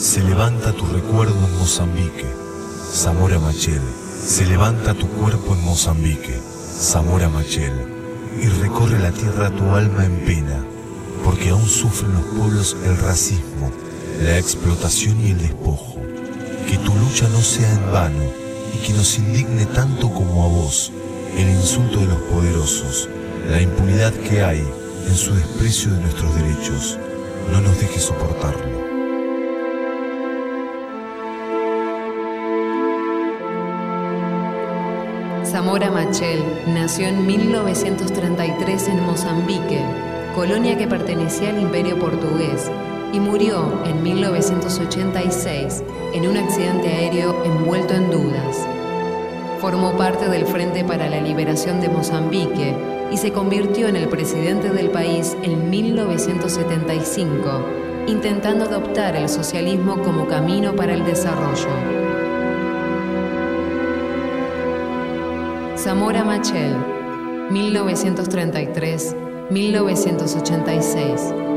Se levanta tu recuerdo en Mozambique, Zamora Machel. Se levanta tu cuerpo en Mozambique, Zamora Machel. Y recorre la tierra tu alma en pena, porque aún sufren los pueblos el racismo, la explotación y el despojo. Que tu lucha no sea en vano y que nos indigne tanto como a vos el insulto de los poderosos, la impunidad que hay en su desprecio de nuestros derechos. No nos dejes soportarlo. Zamora Machel nació en 1933 en Mozambique, colonia que pertenecía al Imperio Portugués, y murió en 1986 en un accidente aéreo envuelto en dudas. Formó parte del Frente para la Liberación de Mozambique y se convirtió en el presidente del país en 1975, intentando adoptar el socialismo como camino para el desarrollo. Zamora Machel, 1933-1986.